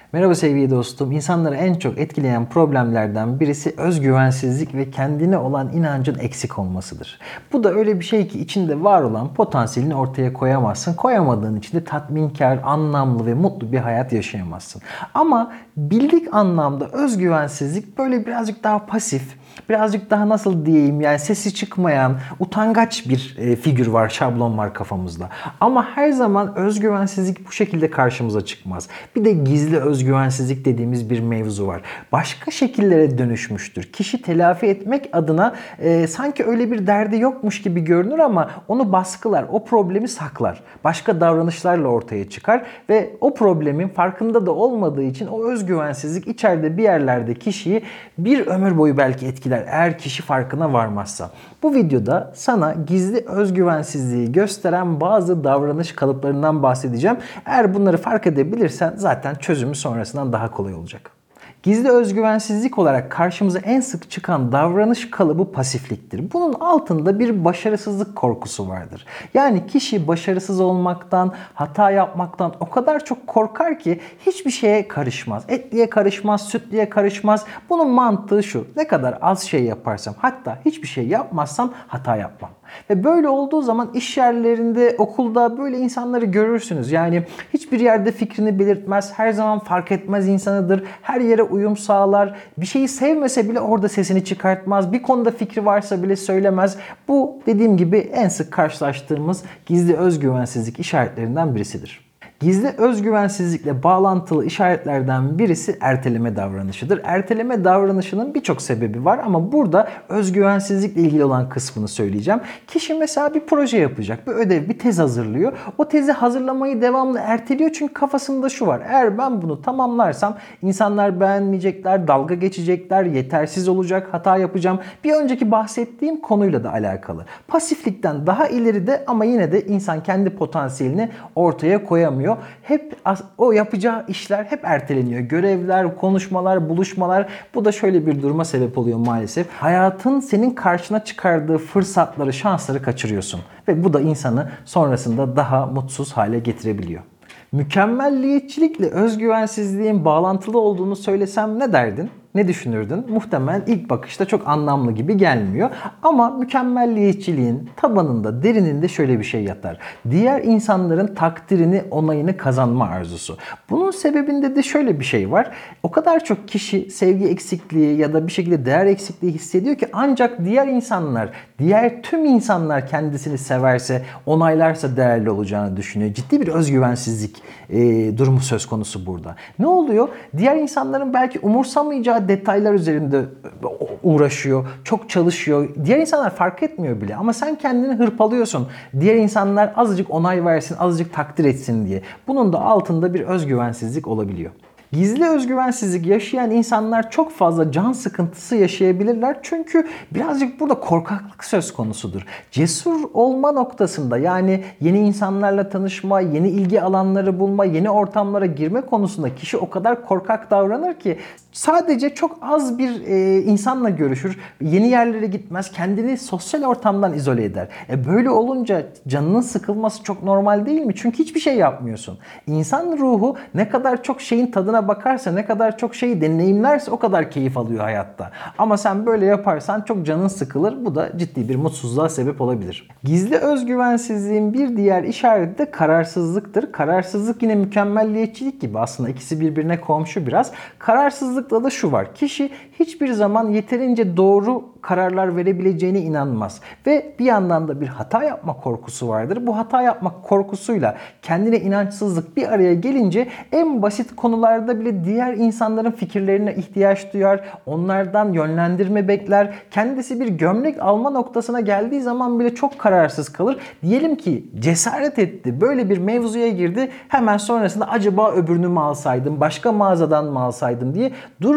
Merhaba sevgili dostum. İnsanları en çok etkileyen problemlerden birisi özgüvensizlik ve kendine olan inancın eksik olmasıdır. Bu da öyle bir şey ki içinde var olan potansiyelini ortaya koyamazsın. Koyamadığın için de tatminkar, anlamlı ve mutlu bir hayat yaşayamazsın. Ama bildik anlamda özgüvensizlik böyle birazcık daha pasif, birazcık daha nasıl diyeyim yani sesi çıkmayan, utangaç bir figür var, şablon var kafamızda. Ama her zaman özgüvensizlik bu şekilde karşımıza çıkmaz. Bir de gizli özgüvensizlik dediğimiz bir mevzu var. Başka şekillere dönüşmüştür. Kişi telafi etmek adına sanki öyle bir derdi yokmuş gibi görünür ama onu baskılar, o problemi saklar. Başka davranışlarla ortaya çıkar ve o problemin farkında da olmadığı için o özgüvensizlik içeride bir yerlerde kişiyi bir ömür boyu belki etkiler eğer kişi farkına varmazsa. Bu videoda sana gizli özgüvensizliği gösteren bazı davranış kalıplarından bahsedeceğim. Eğer bunları fark edebilirsen zaten çözümü sonrasından daha kolay olacak. Gizli özgüvensizlik olarak karşımıza en sık çıkan davranış kalıbı pasifliktir. Bunun altında bir başarısızlık korkusu vardır. Yani kişi başarısız olmaktan, hata yapmaktan o kadar çok korkar ki hiçbir şeye karışmaz. Etliye karışmaz, sütliye karışmaz. Bunun mantığı şu: ne kadar az şey yaparsam, hatta hiçbir şey yapmazsam hata yapmam. Ve böyle olduğu zaman iş yerlerinde, okulda böyle insanları görürsünüz. Yani hiçbir yerde fikrini belirtmez, her zaman fark etmez insanıdır. Her yere uyum sağlar. Bir şeyi sevmese bile orada sesini çıkartmaz. Bir konuda fikri varsa bile söylemez. Bu dediğim gibi en sık karşılaştığımız gizli özgüvensizlik işaretlerinden birisidir. Gizli özgüvensizlikle bağlantılı işaretlerden birisi erteleme davranışıdır. Erteleme davranışının birçok sebebi var ama burada özgüvensizlikle ilgili olan kısmını söyleyeceğim. Kişi mesela bir proje yapacak, bir ödev, bir tez hazırlıyor. O tezi hazırlamayı devamlı erteliyor çünkü kafasında şu var: eğer ben bunu tamamlarsam insanlar beğenmeyecekler, dalga geçecekler, yetersiz olacak, hata yapacağım. Bir önceki bahsettiğim konuyla da alakalı. Pasiflikten daha ileride ama yine de insan kendi potansiyelini ortaya koyamıyor. Hep o yapacağı işler hep erteleniyor. Görevler, konuşmalar, buluşmalar. Bu da şöyle bir duruma sebep oluyor maalesef. Hayatın senin karşına çıkardığı fırsatları, şansları kaçırıyorsun. Ve bu da insanı sonrasında daha mutsuz hale getirebiliyor. Mükemmelliyetçilikle özgüvensizliğin bağlantılı olduğunu söylesem ne derdin? Ne düşünürdün? Muhtemelen ilk bakışta çok anlamlı gibi gelmiyor. Ama mükemmelliyetçiliğin tabanında, derininde şöyle bir şey yatar: diğer insanların takdirini, onayını kazanma arzusu. Bunun sebebinde de şöyle bir şey var: o kadar çok kişi sevgi eksikliği ya da bir şekilde değer eksikliği hissediyor ki ancak diğer insanlar, diğer tüm insanlar kendisini severse, onaylarsa değerli olacağını düşünüyor. Ciddi bir özgüvensizlik durumu söz konusu burada. Ne oluyor? Diğer insanların belki umursamayacağı detaylar üzerinde uğraşıyor, çok çalışıyor. Diğer insanlar fark etmiyor bile ama sen kendini hırpalıyorsun. Diğer insanlar azıcık onay versin, azıcık takdir etsin diye. Bunun da altında bir özgüvensizlik olabiliyor. Gizli özgüvensizlik yaşayan insanlar çok fazla can sıkıntısı yaşayabilirler. Çünkü birazcık burada korkaklık söz konusudur. Cesur olma noktasında, yani yeni insanlarla tanışma, yeni ilgi alanları bulma, yeni ortamlara girme konusunda kişi o kadar korkak davranır ki sadece çok az bir insanla görüşür, yeni yerlere gitmez, kendini sosyal ortamdan izole eder. Böyle olunca canının sıkılması çok normal değil mi? Çünkü hiçbir şey yapmıyorsun. İnsan ruhu ne kadar çok şeyin tadına bakarsa, ne kadar çok şeyi deneyimlerse o kadar keyif alıyor hayatta. Ama sen böyle yaparsan çok canın sıkılır. Bu da ciddi bir mutsuzluğa sebep olabilir. Gizli özgüvensizliğin bir diğer işareti de kararsızlıktır. Kararsızlık yine mükemmelliyetçilik gibi aslında, ikisi birbirine komşu biraz. Kararsızlıkla da şu var: kişi hiçbir zaman yeterince doğru kararlar verebileceğine inanmaz. Ve bir yandan da bir hata yapma korkusu vardır. Bu hata yapmak korkusuyla kendine inançsızlık bir araya gelince en basit konularda bile diğer insanların fikirlerine ihtiyaç duyar. Onlardan yönlendirme bekler. Kendisi bir gömlek alma noktasına geldiği zaman bile çok kararsız kalır. Diyelim ki cesaret etti, böyle bir mevzuya girdi. Hemen sonrasında acaba öbürünü mü alsaydım, başka mağazadan mı alsaydım diye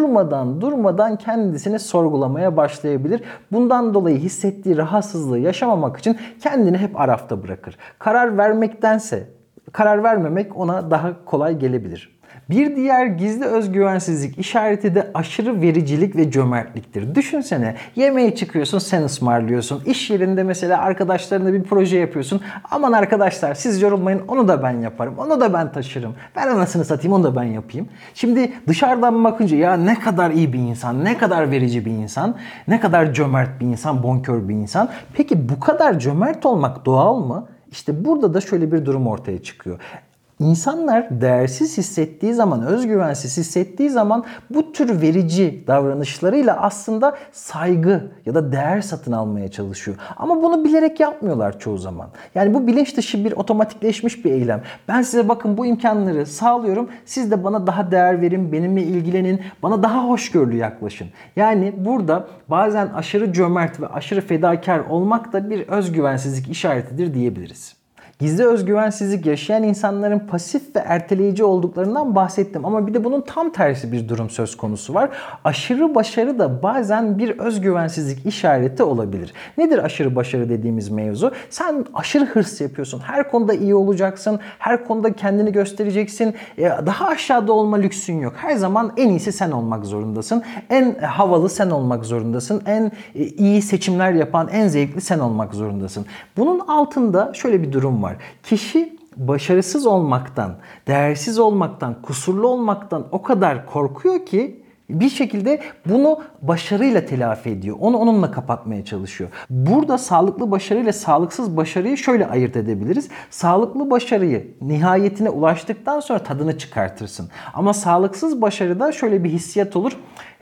durmadan kendisini sorgulamaya başlayabilir. Bundan dolayı hissettiği rahatsızlığı yaşamamak için kendini hep arafta bırakır. Karar vermektense karar vermemek ona daha kolay gelebilir. Bir diğer gizli özgüvensizlik işareti de aşırı vericilik ve cömertliktir. Düşünsene, yemeğe çıkıyorsun, sen ısmarlıyorsun. İş yerinde mesela arkadaşlarınla bir proje yapıyorsun. Aman arkadaşlar siz yorulmayın, onu da ben yaparım. Onu da ben taşırım. Ben anasını satayım, onu da ben yapayım. Şimdi dışarıdan bakınca ya ne kadar iyi bir insan, ne kadar verici bir insan, ne kadar cömert bir insan, bonkör bir insan. Peki bu kadar cömert olmak doğal mı? İşte burada da şöyle bir durum ortaya çıkıyor. İnsanlar değersiz hissettiği zaman, özgüvensiz hissettiği zaman bu tür verici davranışlarıyla aslında saygı ya da değer satın almaya çalışıyor. Ama bunu bilerek yapmıyorlar çoğu zaman. Yani bu bilinç dışı bir otomatikleşmiş bir eylem. Ben size bakın bu imkanları sağlıyorum. Siz de bana daha değer verin, benimle ilgilenin, bana daha hoşgörülü yaklaşın. Yani burada bazen aşırı cömert ve aşırı fedakar olmak da bir özgüvensizlik işaretidir diyebiliriz. Gizli özgüvensizlik yaşayan insanların pasif ve erteleyici olduklarından bahsettim. Ama bir de bunun tam tersi bir durum söz konusu var. Aşırı başarı da bazen bir özgüvensizlik işareti olabilir. Nedir aşırı başarı dediğimiz mevzu? Sen aşırı hırs yapıyorsun. Her konuda iyi olacaksın. Her konuda kendini göstereceksin. Daha aşağıda olma lüksün yok. Her zaman en iyisi sen olmak zorundasın. En havalı sen olmak zorundasın. En iyi seçimler yapan, en zevkli sen olmak zorundasın. Bunun altında şöyle bir durum var. Kişi başarısız olmaktan, değersiz olmaktan, kusurlu olmaktan o kadar korkuyor ki bir şekilde bunu başarıyla telafi ediyor. Onu onunla kapatmaya çalışıyor. Burada sağlıklı başarı ile sağlıksız başarıyı şöyle ayırt edebiliriz. Sağlıklı başarıyı nihayetine ulaştıktan sonra tadını çıkartırsın. Ama sağlıksız başarıda şöyle bir hissiyat olur.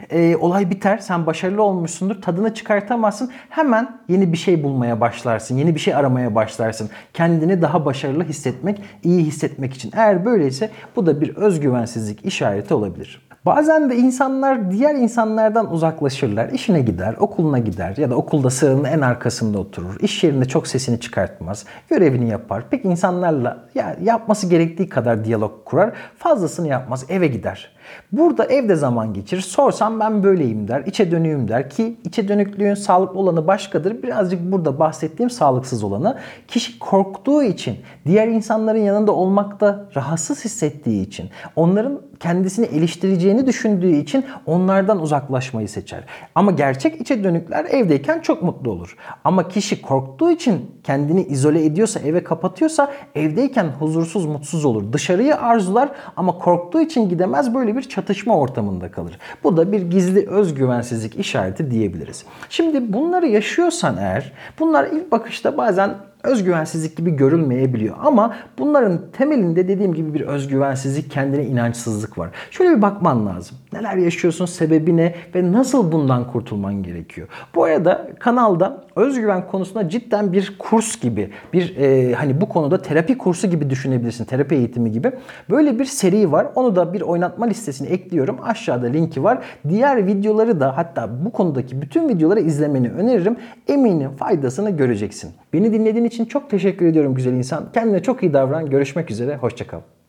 Olay biter, sen başarılı olmuşsundur, tadını çıkartamazsın. Hemen yeni bir şey bulmaya başlarsın, yeni bir şey aramaya başlarsın. Kendini daha başarılı hissetmek, iyi hissetmek için. Eğer böyleyse bu da bir özgüvensizlik işareti olabilir. Bazen de insanlar diğer insanlardan uzaklaşırlar. İşine gider, okuluna gider ya da okulda sıranın en arkasında oturur. İş yerinde çok sesini çıkartmaz. Görevini yapar. Pek insanlarla yapması gerektiği kadar diyalog kurar. Fazlasını yapmaz, eve gider. Burada evde zaman geçirir. Sorsam ben böyleyim der. İçe dönüyüm der ki içe dönüklüğün sağlıklı olanı başkadır. Birazcık burada bahsettiğim sağlıksız olanı. Kişi korktuğu için, diğer insanların yanında olmakta rahatsız hissettiği için, onların kendisini eleştireceğini düşündüğü için onlardan uzaklaşmayı seçer. Ama gerçek içe dönükler evdeyken çok mutlu olur. Ama kişi korktuğu için kendini izole ediyorsa, eve kapatıyorsa evdeyken huzursuz, mutsuz olur. Dışarıyı arzular ama korktuğu için gidemez, böyle bir çatışma ortamında kalır. Bu da bir gizli özgüvensizlik işareti diyebiliriz. Şimdi bunları yaşıyorsan eğer, bunlar ilk bakışta bazen özgüvensizlik gibi görülmeyebiliyor. Ama bunların temelinde dediğim gibi bir özgüvensizlik, kendine inançsızlık var. Şöyle bir bakman lazım. Neler yaşıyorsun, sebebi ne ve nasıl bundan kurtulman gerekiyor? Bu arada kanalda özgüven konusunda cidden bir kurs gibi, bir hani bu konuda terapi kursu gibi düşünebilirsin. Terapi eğitimi gibi. Böyle bir seri var. Onu da bir oynatma listesine ekliyorum. Aşağıda linki var. Diğer videoları da, hatta bu konudaki bütün videoları izlemeni öneririm. Eminim faydasını göreceksin. Beni dinlediğin için çok teşekkür ediyorum güzel insan. Kendine çok iyi davran. Görüşmek üzere. Hoşça kal.